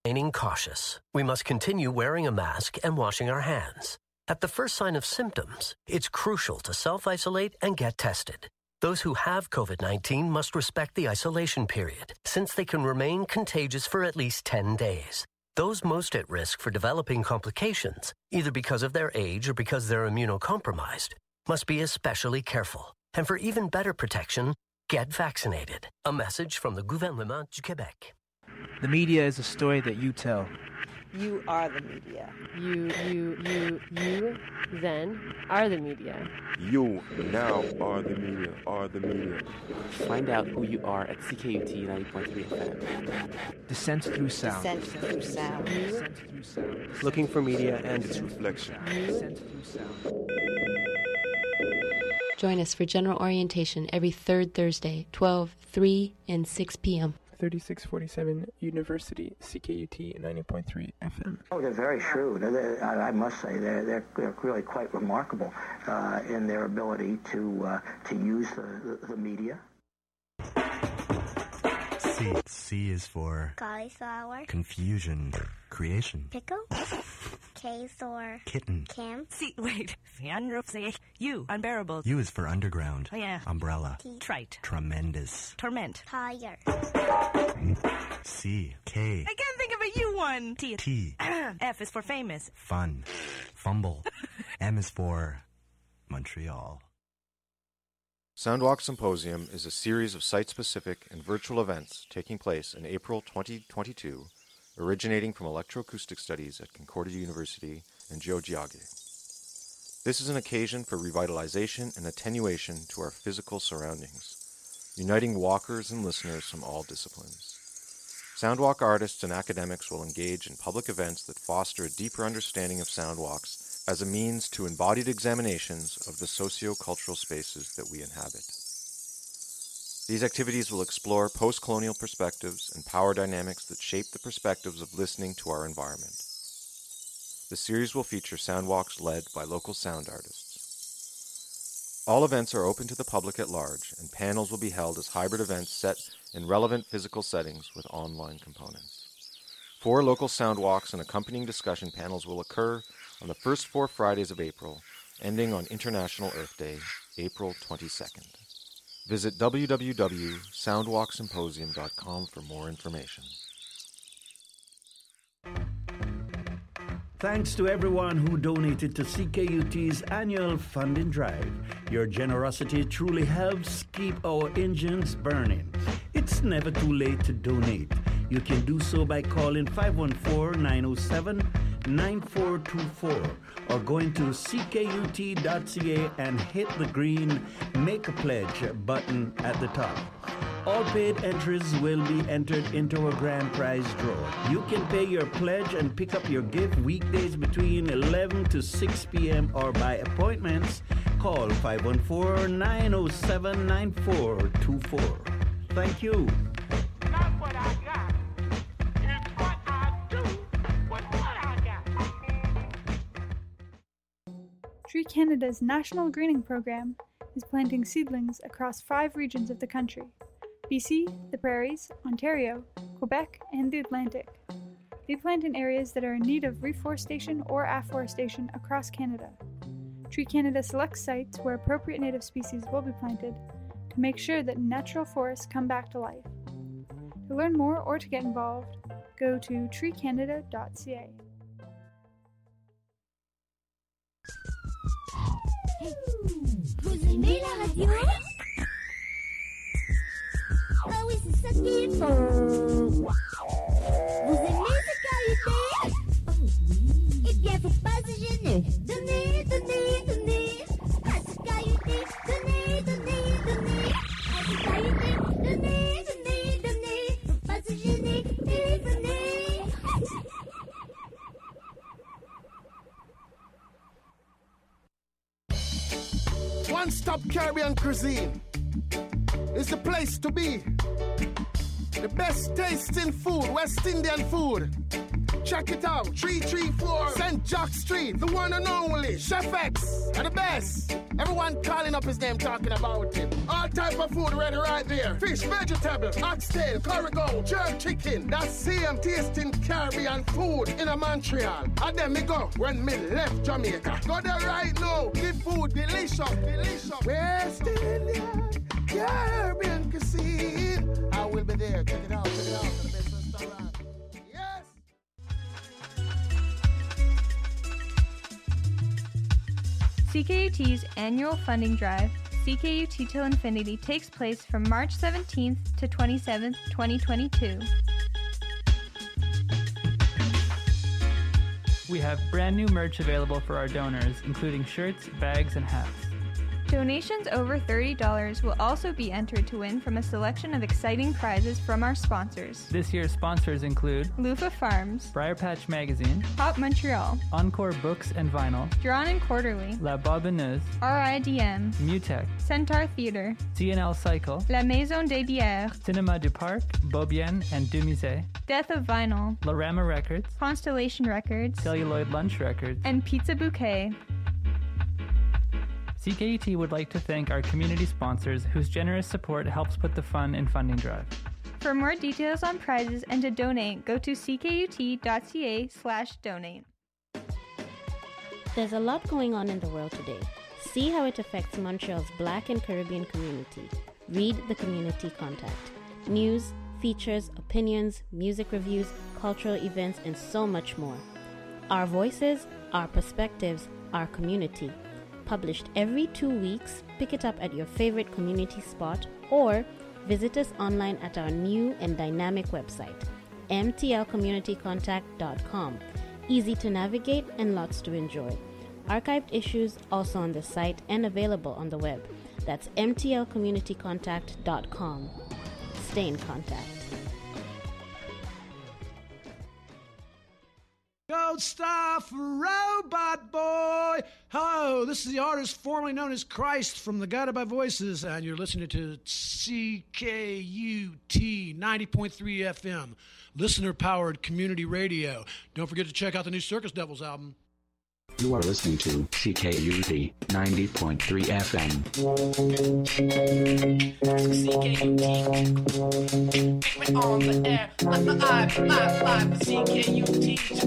remaining cautious. We must continue wearing a mask and washing our hands. At the first sign of symptoms, it's crucial to self-isolate and get tested. Those who have COVID-19 must respect the isolation period, since they can remain contagious for at least 10 days. Those most at risk for developing complications, either because of their age or because they're immunocompromised, must be especially careful. And for even better protection, get vaccinated. A message from the Gouvernement du Québec. The media is a story that you tell. You are the media. You then are the media. You now are the media, Find out who you are at CKUT 90.3 FM. Descent through sound. Descent through sound. Descent through sound. Looking for media and its reflection. Descent through sound. Join us for general orientation every third Thursday, 12, 3, and 6 p.m. 3647 University, CKUT 90.3 FM. Oh, they're very shrewd. I must say, they're really quite remarkable in their ability to use the media. C is for cauliflower, confusion, creation, pickle, K for kitten, camp. Wait. U, unbearable. U is for underground, oh, yeah. Umbrella, trite, tremendous, torment, tire. C, K. I can't think of a U one. T. F is for famous, fun, fumble. M is for Montreal. Soundwalk Symposium is a series of site-specific and virtual events taking place in April 2022, originating from electroacoustic studies at Concordia University and Geogiage. This is an occasion for revitalization and attenuation to our physical surroundings, uniting walkers and listeners from all disciplines. Soundwalk artists and academics will engage in public events that foster a deeper understanding of soundwalks as a means to embodied examinations of the socio-cultural spaces that we inhabit. These activities will explore post-colonial perspectives and power dynamics that shape the perspectives of listening to our environment. The series will feature soundwalks led by local sound artists. All events are open to the public at large, and panels will be held as hybrid events set in relevant physical settings with online components. 4 local soundwalks and accompanying discussion panels will occur on the first 4 Fridays of April, ending on International Earth Day, April 22nd. Visit www.soundwalksymposium.com for more information. Thanks to everyone who donated to CKUT's annual funding drive. Your generosity truly helps keep our engines burning. It's never too late to donate. You can do so by calling 514-907-9424 or going to ckut.ca and hit the green Make a Pledge button at the top. All paid entries will be entered into a grand prize draw. You can pay your pledge and pick up your gift weekdays between 11 to 6 p.m. or by appointments. Call 514-907-9424. Thank you. Not what I got. It's what I do with what I got. Tree Canada's National Greening Program is planting seedlings across 5 regions of the country: BC, the Prairies, Ontario, Quebec, and the Atlantic. They plant in areas that are in need of reforestation or afforestation across Canada. Tree Canada selects sites where appropriate native species will be planted to make sure that natural forests come back to life. To learn more or to get involved, go to treecanada.ca. Vous aimez la radio? Ah oui, c'est ça qu'il faut. Vous aimez cette qualité? Oh oui. Eh bien, faut pas se gêner. Donnez. À cette qualité, donnez. À cette qualité, donnez. Faut pas se gêner et venez. One Stop Caribbean Cuisine is the place to be. The best tasting food, West Indian food. Check it out, 334 St. Jock Street, the one and only Chef X, are the best. Everyone calling up his name, talking about it. All type of food ready right there. Fish, vegetable, oxtail, curry goat, jerk chicken. That's same tasting Caribbean food in a Montreal. And then me go when me left Jamaica. Go there right now. The food delicious, delicious. West Indian Caribbean cuisine. I will be there. Check it out, check it out. The best restaurant. Yes. CKUT's annual funding drive, CKUT Till Infinity, takes place from March 17th to 27th, 2022. We have brand new merch available for our donors, including shirts, bags, and hats. Donations over $30 will also be entered to win from a selection of exciting prizes from our sponsors. This year's sponsors include Lufa Farms, Briar Patch Magazine, Pop Montreal, Encore Books and Vinyl, Drawn and Quarterly, La Barbineuse, RIDM, Mutech, Centaur Theatre, CNL Cycle, La Maison des Bières, Cinema du Parc, Beaubien and Dumusée, Death of Vinyl, Lorama Records, Constellation Records, Celluloid Lunch Records, and Pizza Bouquet. CKUT would like to thank our community sponsors whose generous support helps put the fun in funding drive. For more details on prizes and to donate, go to ckut.ca/donate. There's a lot going on in the world today. See how it affects Montreal's Black and Caribbean community. Read the Community Contact. News, features, opinions, music reviews, cultural events, and so much more. Our voices, our perspectives, our community. Published every 2 weeks. Pick it up at your favorite community spot or visit us online at our new and dynamic website, mtlcommunitycontact.com. Easy to navigate and lots to enjoy. Archived issues also on the site and available on the web. That's mtlcommunitycontact.com. Stay in contact. Gold Star for Robot Boy. Hello, this is the artist formerly known as Christ from the Guided by Voices, and you're listening to CKUT 90.3 FM, listener-powered community radio. Don't forget to check out the new Circus Devils album. You are listening to CKUT 90.3 FM. CKUT. On the air. Live, CKUT.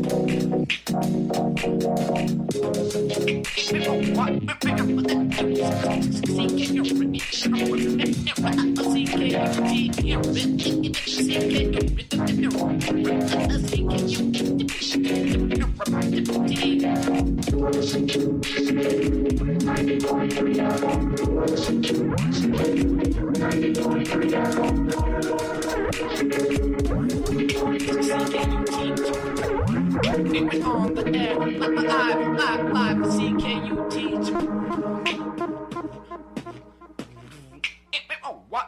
On the air, live, CKUT. What?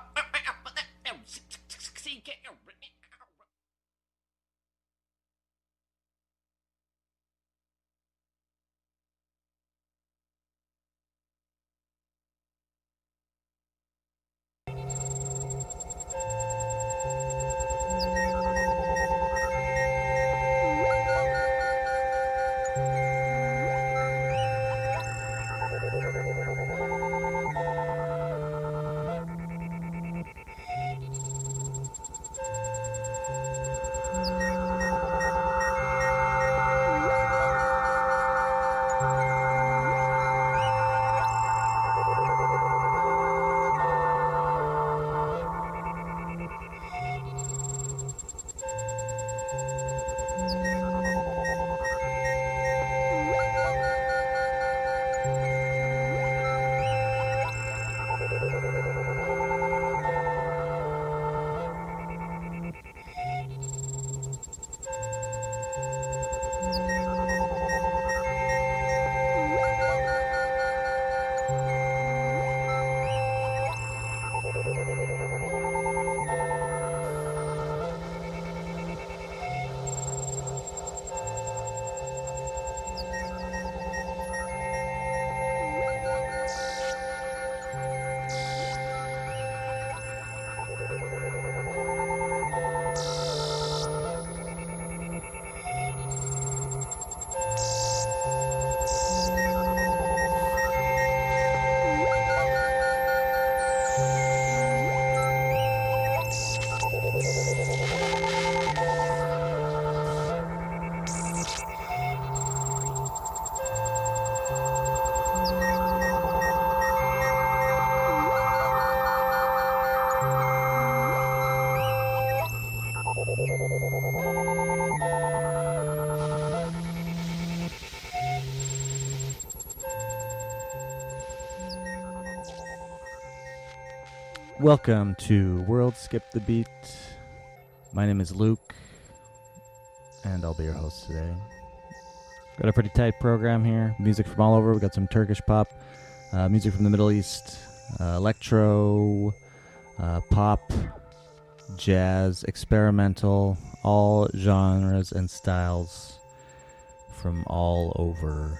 Welcome to World Skip the Beat. My name is Luke, and I'll be your host today. Got a pretty tight program here. Music from all over. We got some Turkish pop, music from the Middle East, electro, pop, jazz, experimental, all genres and styles from all over.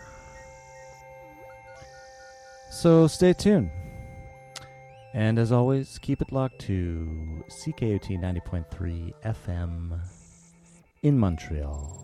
So stay tuned. And as always, keep it locked to CKUT 90.3 FM in Montreal.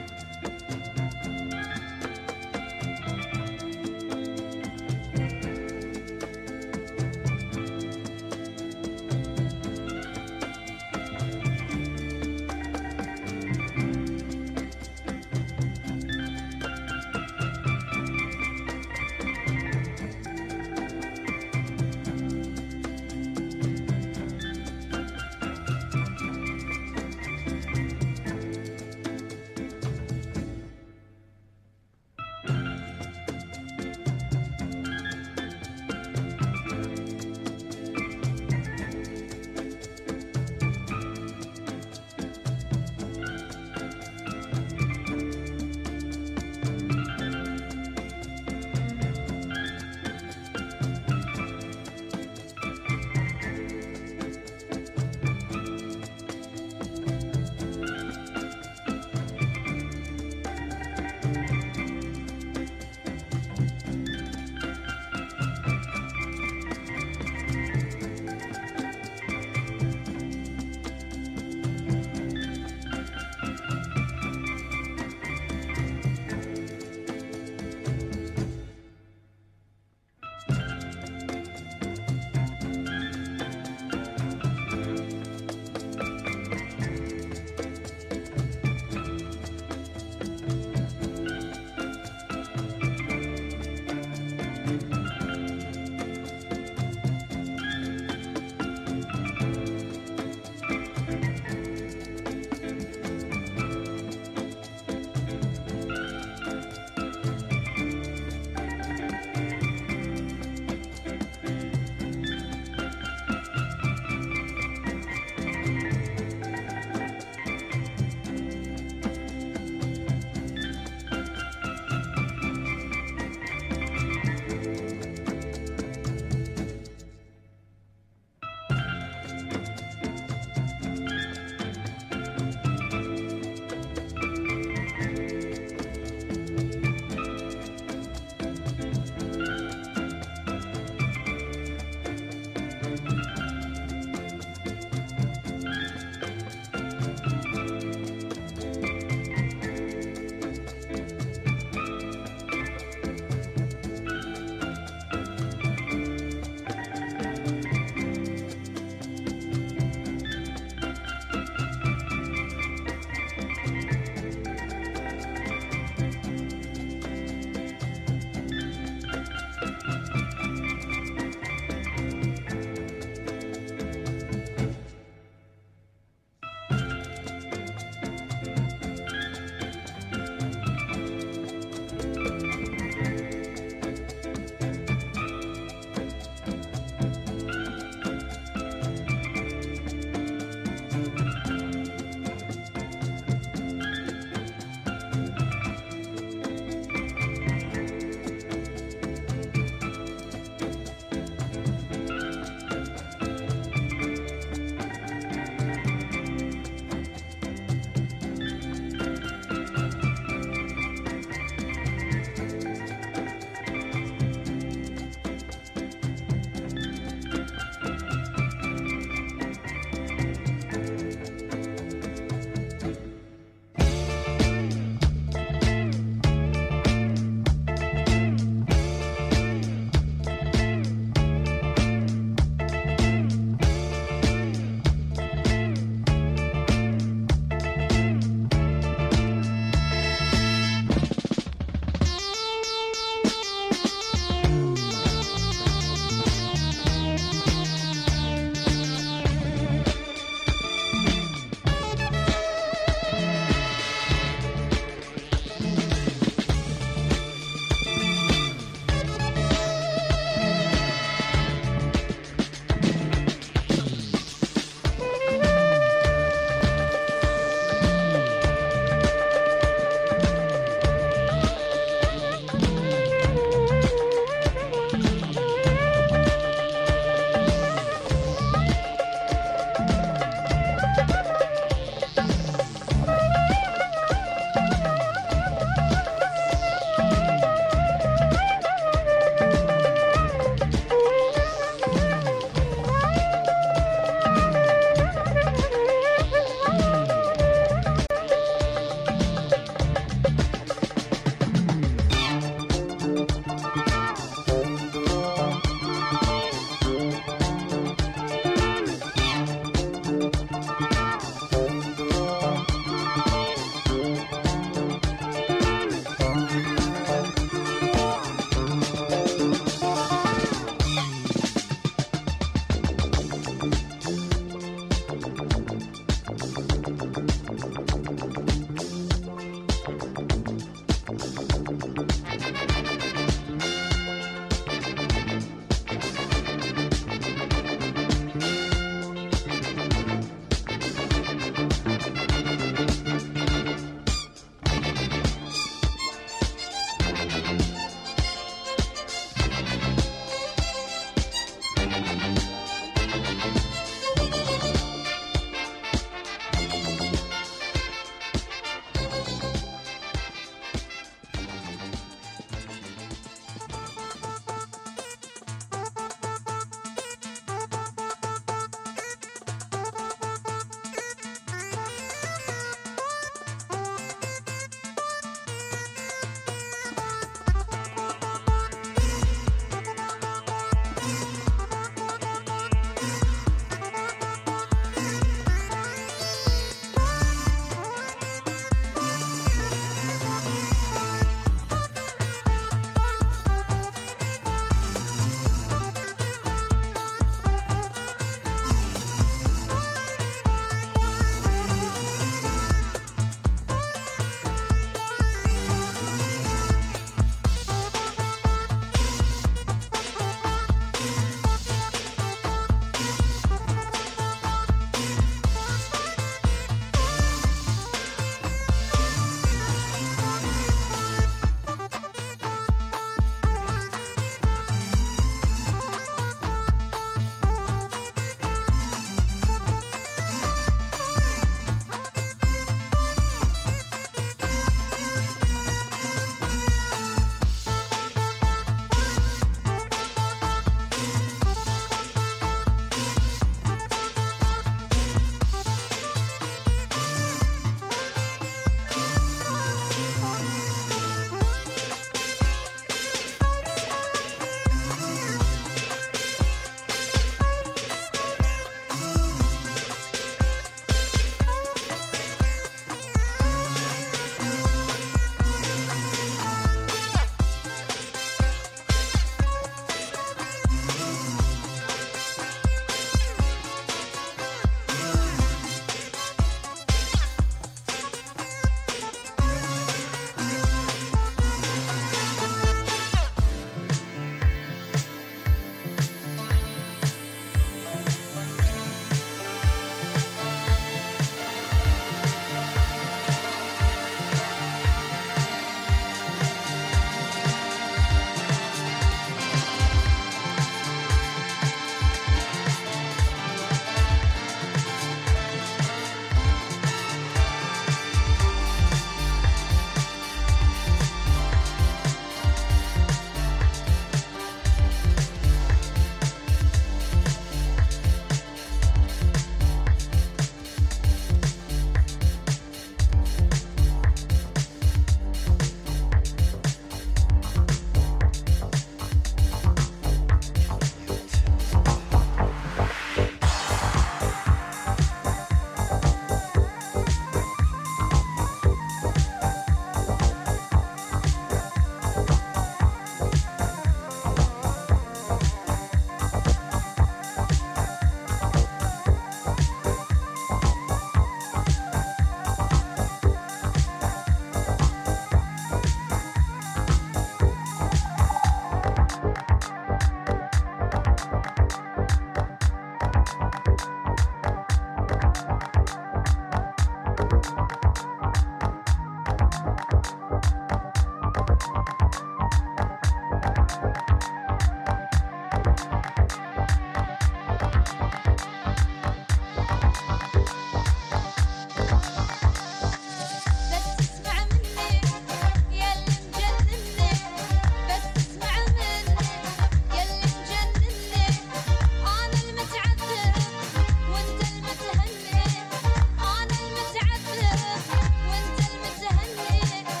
أنا المتعذب وأنت المتهني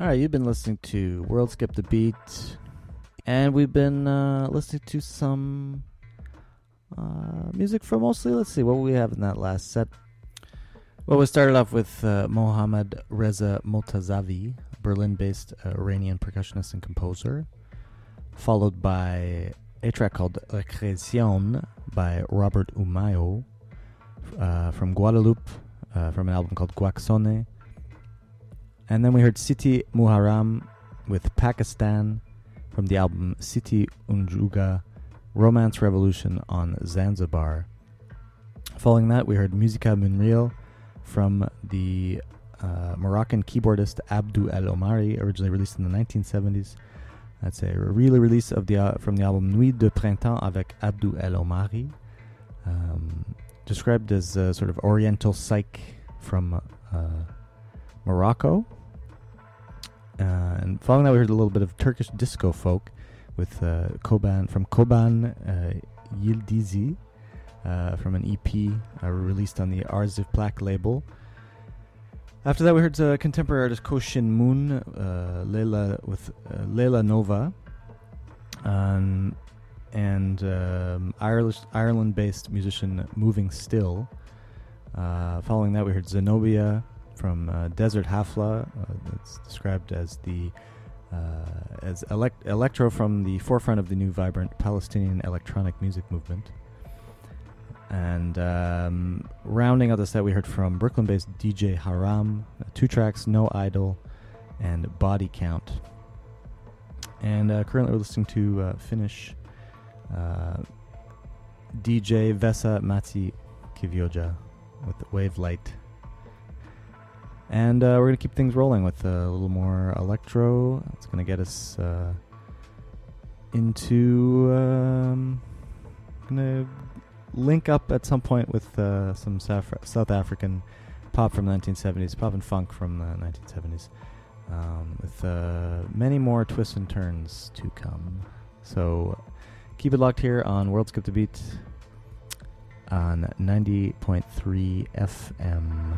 All right, you've been listening to World Skip the Beat, and we've been listening to some music from mostly, let's see, what we have in that last set. Well, we started off with Mohammad Reza Motazavi, Berlin-based Iranian percussionist and composer, followed by a track called Recreación by Robert Umayo from Guadeloupe, from an album called Guaxone. And then we heard Siti Muharram with Pakistan from the album Siti Unjuga, Romance Revolution on Zanzibar. Following that, we heard Musica Munreal from the Moroccan keyboardist Abdou El Omari, originally released in the 1970s. That's a release of from the album Nuit de Printemps avec Abdou El Omari, described as sort of Oriental psych from Morocco. And following that, we heard a little bit of Turkish disco folk with Koban Yildizi from an EP released on the Arzif Plak label. After that, we heard contemporary artist Koshin Moon, Leila Nova, and Ireland-based musician Moving Still. Following that, we heard Zenobia from Desert Hafla. It's described as electro from the forefront of the new vibrant Palestinian electronic music movement. And rounding out the set, we heard from Brooklyn-based DJ Haram, 2 tracks, No Idol, and Body Count. And currently we're listening to Finnish DJ Vesa Matti Kivioja with Wave Light. And we're going to keep things rolling with a little more electro. It's going to get us into... going to link up at some point with some South African pop from the 1970s, pop and funk from the 1970s, with many more twists and turns to come. So keep it locked here on World Skip the Beat on 90.3 FM.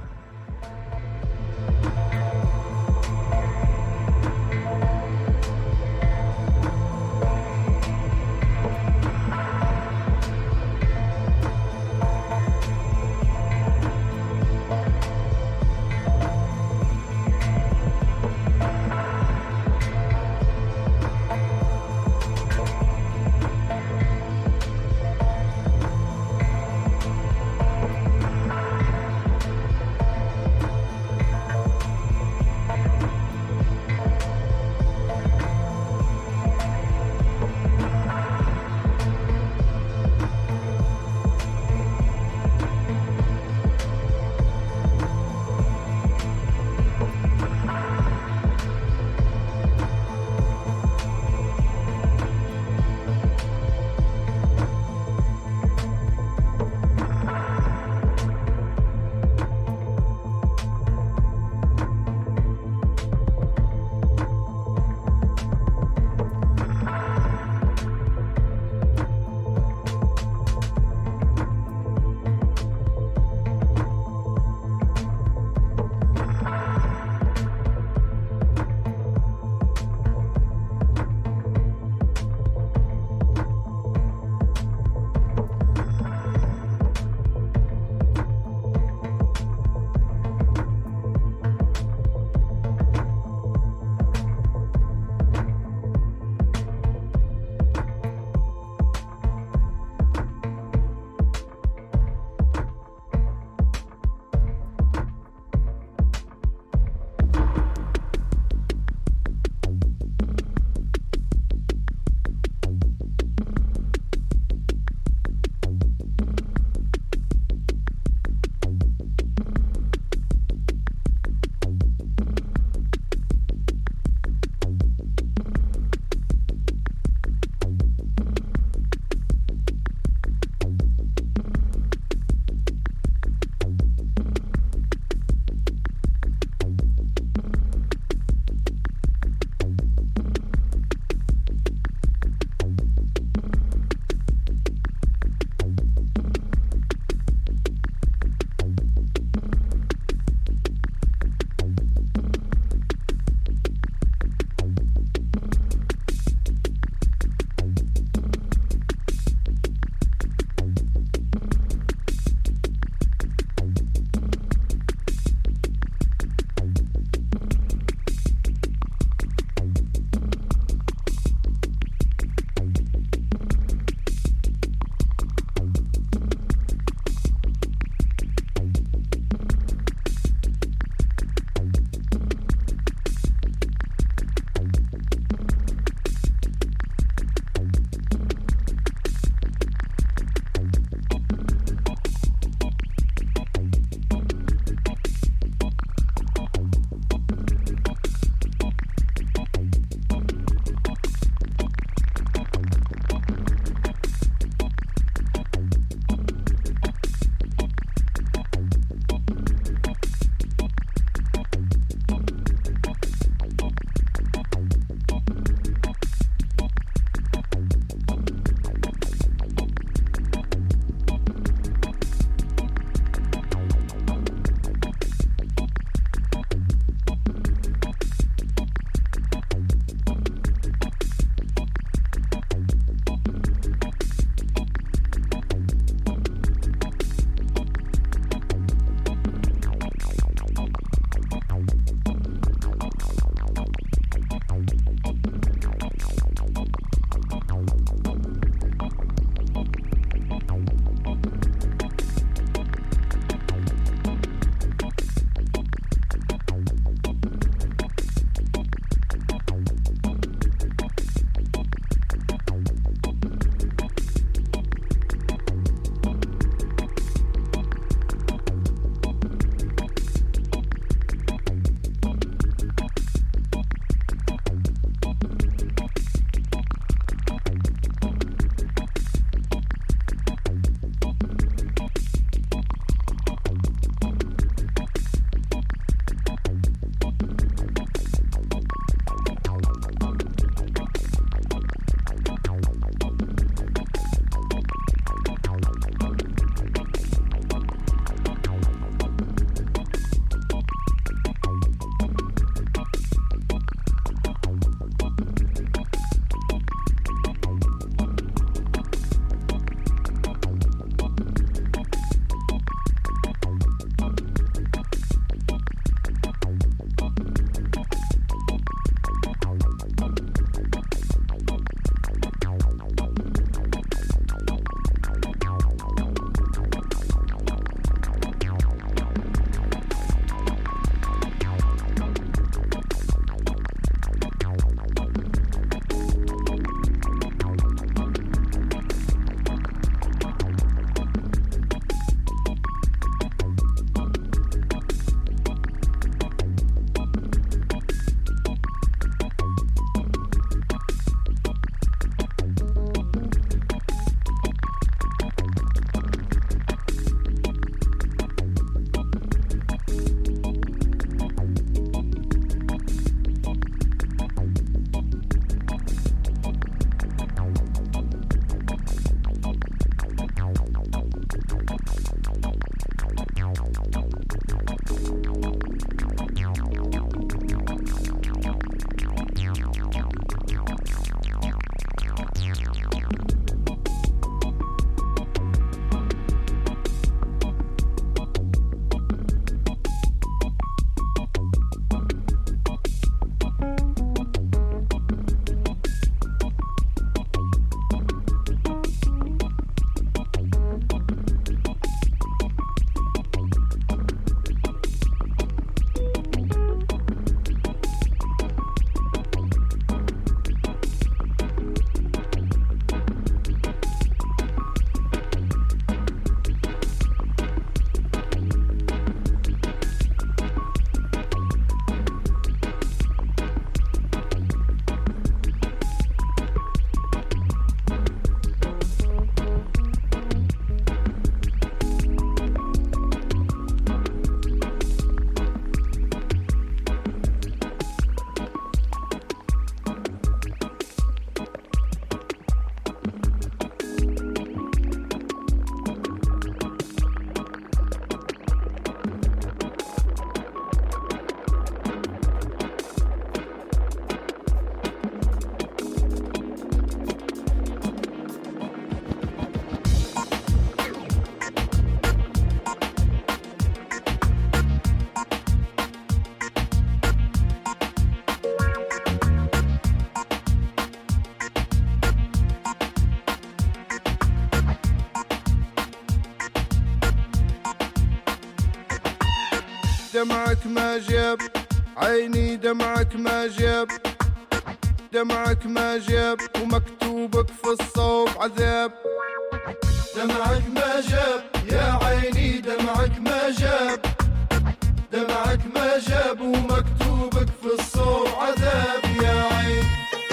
دمعك ما جاب عيني دمعك ما جاب دمعك ما جاب ومكتوبك في الصوب عذاب دمعك ما جاب يا عيني دمعك ما جاب دمعك ما جاب ومكتوبك في الصوب عذاب يا عين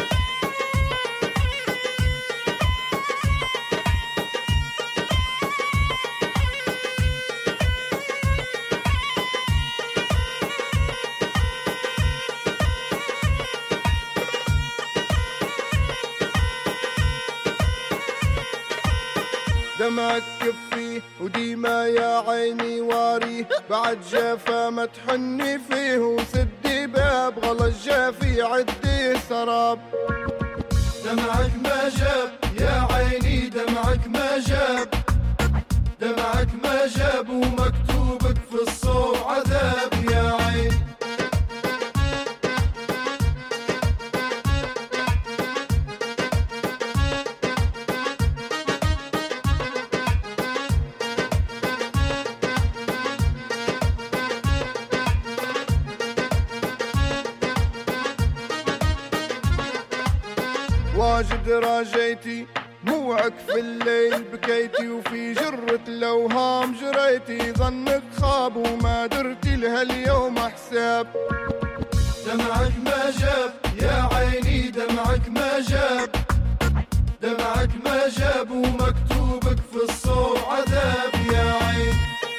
دمعك كفيه وديما يا عيني واريه بعد جافا ما تحني فيه وسدي باب غلط جافي عدي سراب دمعك ما جاب يا عيني دمعك ما جاب دمعك ما جاب ومكتوبك في الصوب عذاب يا عين واجد راجيتي موعك في الليل بكيتي وفي جرة الأوهام جريتي ظنك خاب وما درتي لها اليوم حساب دمعك ما جاب يا عيني دمعك ما جاب دمعك ما جاب ومكتوبك في الصوب عذاب يا عين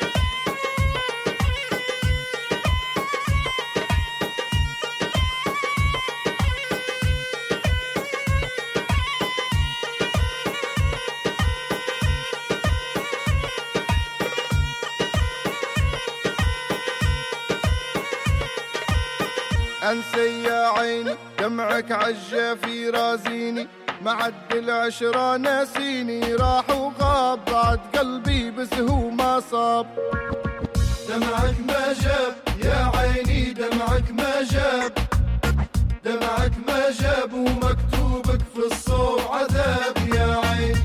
أنسي يا عيني دمعك عجافي رازيني معدل 10 ناسيني راح وغاب بعد قلبي بس هو ما صاب دمعك ما جاب يا عيني دمعك ما جاب دمعك ما جاب ومكتوبك في الصوب عذاب يا عين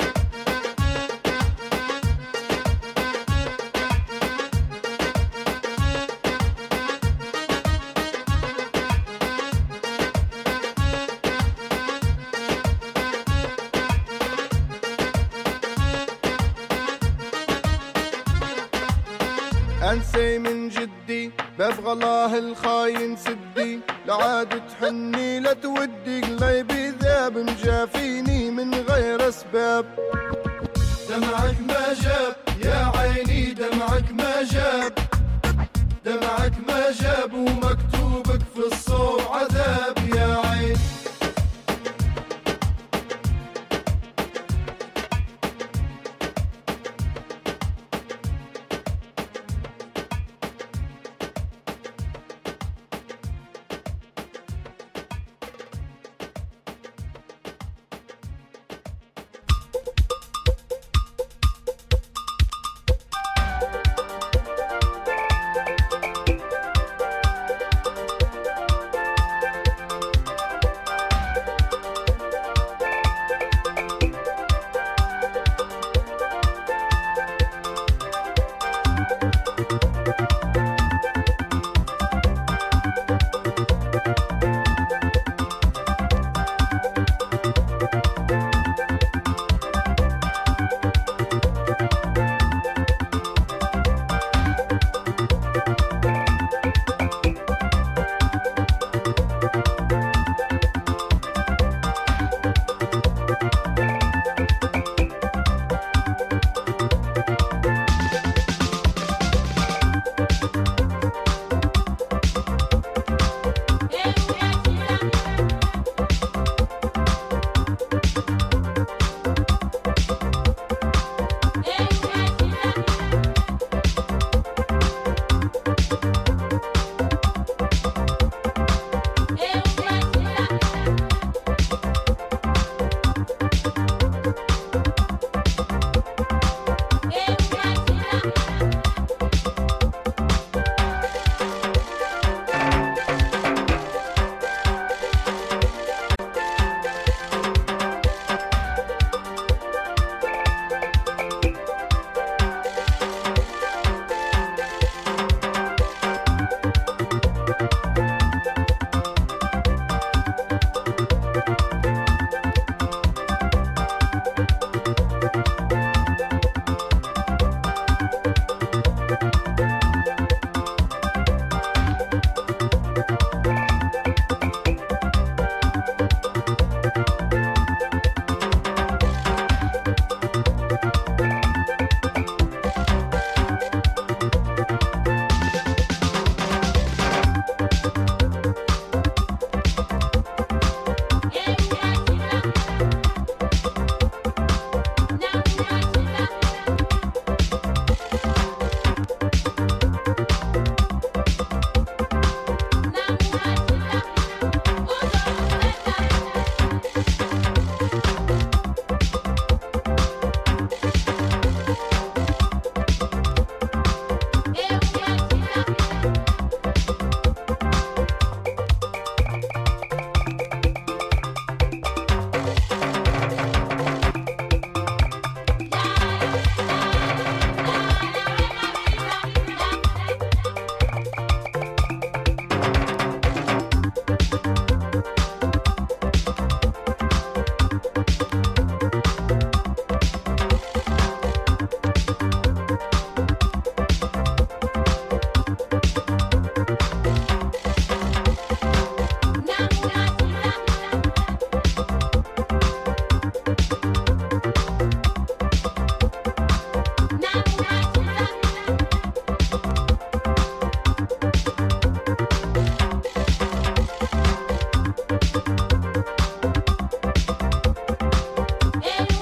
أنسي من جدي باب غلاه الخاين سدي لعاد تحني لا تودي قلبي ذاب مجافيني من غير أسباب دمعك ما جاب يا عيني دمعك ما جاب دمعك ما جاب ومكتوبك في الصوب عذاب يا عين